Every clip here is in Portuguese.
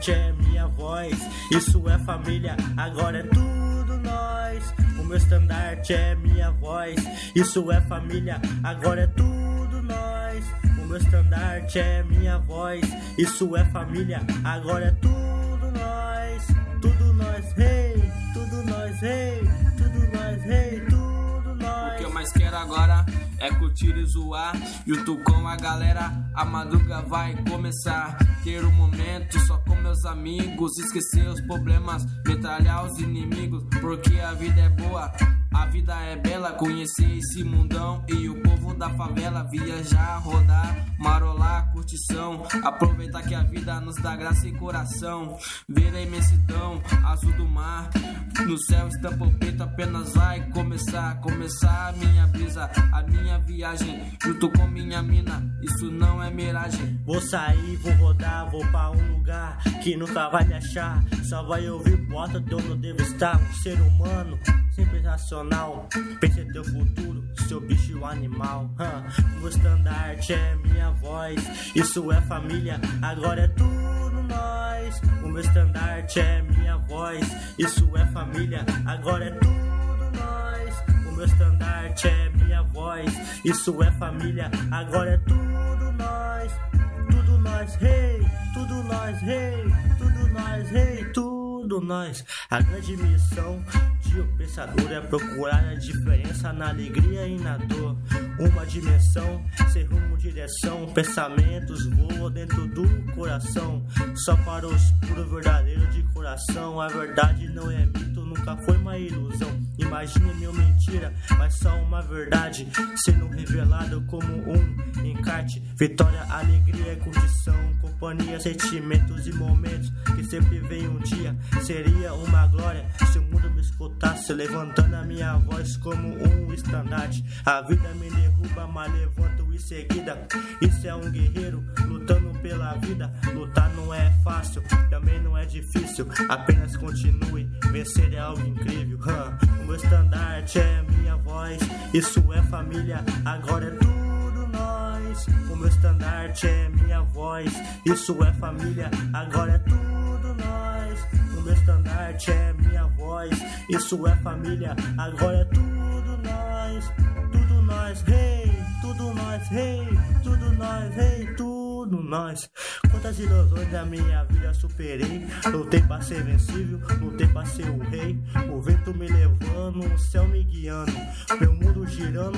estandarte é minha voz, isso é família, agora é tudo nós. O meu estandarte é minha voz, isso é família, agora é tudo nós. O meu estandarte é minha voz, isso é família, agora é tudo nós. Tudo nós, rei, tudo nós, rei, tudo nós, rei, tudo nós. O que eu mais quero agora é curtir e zoar, junto com a galera, a madruga vai começar. Ter um momento só com meus amigos, esquecer os problemas, metralhar os inimigos, porque a vida é boa, a vida é bela. Conhecer esse mundão e o povo da favela, viajar, rodar, marolar, curtição, aproveitar que a vida nos dá graça e coração. Ver a imensidão, azul do mar, no céu estampa o peito, apenas vai começar a minha brisa, a minha viagem, junto com minha mina, isso não é miragem. Vou sair, vou rodar, vou pra um lugar que nunca vai me achar, só vai ouvir bota de onde eu devo estar. Um ser humano, sempre racional, pense em teu futuro, seu bicho animal. O meu estandarte é minha voz, isso é família, agora é tudo nós. O meu estandarte é minha voz, isso é família, agora é tudo nós. O meu estandarte é minha voz, isso é família, agora é tudo nós. Tudo nós, rei, tudo nós, rei, tudo nós, rei, tudo nós. A grande missão de um pensador é procurar a diferença na alegria e na dor. Uma dimensão, sem rumo, direção, pensamentos voam dentro do coração. Só para os puros verdadeiros de coração, a verdade não é mito, nunca foi uma ilusão. Imagine mil mentira, mas só uma verdade, sendo revelado como um encarte. Vitória, alegria, curtição, companhia, sentimentos e momentos que sempre vem um dia. Seria uma glória se o mundo me escutasse, levantando a minha voz como um estandarte. A vida me derruba, mas levanto em seguida. Isso é um guerreiro lutando pela vida. Lutar não é fácil, também não é difícil, apenas continue, vencer é algo incrível. O meu estandarte é minha voz, isso é família, agora é tudo nós. O meu estandarte é minha voz, isso é família, agora é tudo nós. O meu estandarte é minha voz, isso é família, agora é tudo nós. Tudo nós, rei, tudo nós, rei, tudo nós, rei, tudo nós. Quantas ilusões da minha vida superei, lutei pra ser vencível, lutei pra ser o rei. O vento me levando, o céu me guiando, meu mundo girando,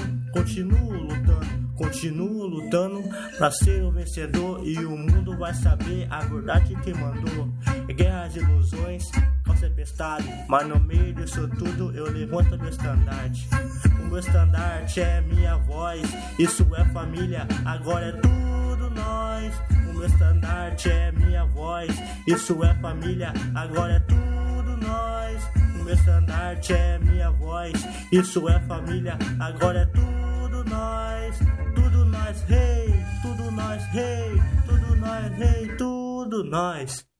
continuo lutando pra ser o vencedor. E o mundo vai saber a verdade que mandou. Guerras e ilusões, com tempestade, mas no meio disso tudo eu levanto meu estandarte. O meu estandarte é minha voz, isso é família, agora é tudo nós. O meu estandarte é minha voz, isso é família, agora é tudo nós. O meu estandarte é minha voz, isso é família, agora é tudo nós. Tudo nós, rei, tudo nós, rei, tudo nós, rei, tudo nós.